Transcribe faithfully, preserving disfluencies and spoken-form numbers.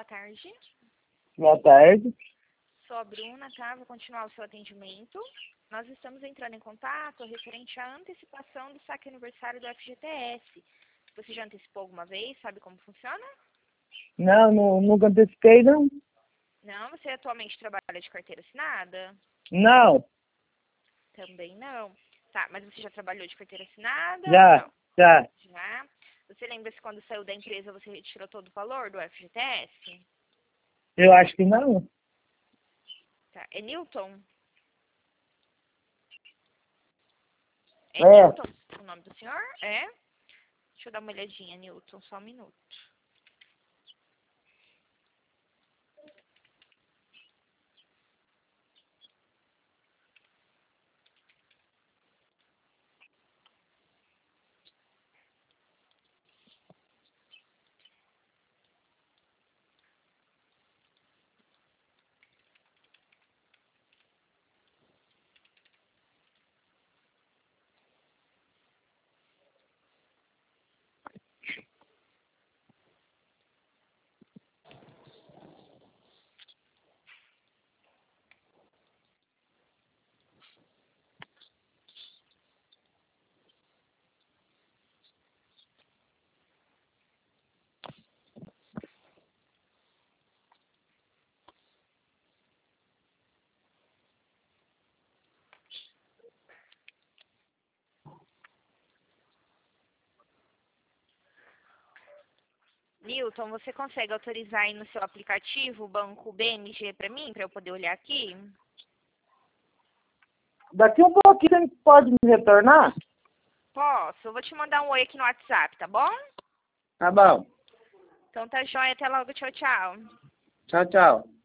boa tarde. Boa tarde. Sou a Bruna, tá? Vou continuar o seu atendimento. Nós estamos entrando em contato referente à antecipação do saque aniversário do F G T S. Você já antecipou alguma vez? Sabe como funciona? Não, não nunca antecipei, não. Não? Você atualmente trabalha de carteira assinada? Não. Também não. Tá, mas você já trabalhou de carteira assinada ou Já, não? já. Já. Você lembra se quando saiu da empresa você retirou todo o valor do F G T S? Eu acho que não. Tá. É Newton? É, É. Newton o nome do senhor? É? Deixa eu dar uma olhadinha, Newton, só um minuto. Newton, você consegue autorizar aí no seu aplicativo o banco B M G para mim, para eu poder olhar aqui? Daqui um pouquinho você pode me retornar? Posso, eu vou te mandar um oi aqui no WhatsApp, tá bom? Tá bom. Então tá jóia, até logo, tchau, tchau. Tchau, tchau.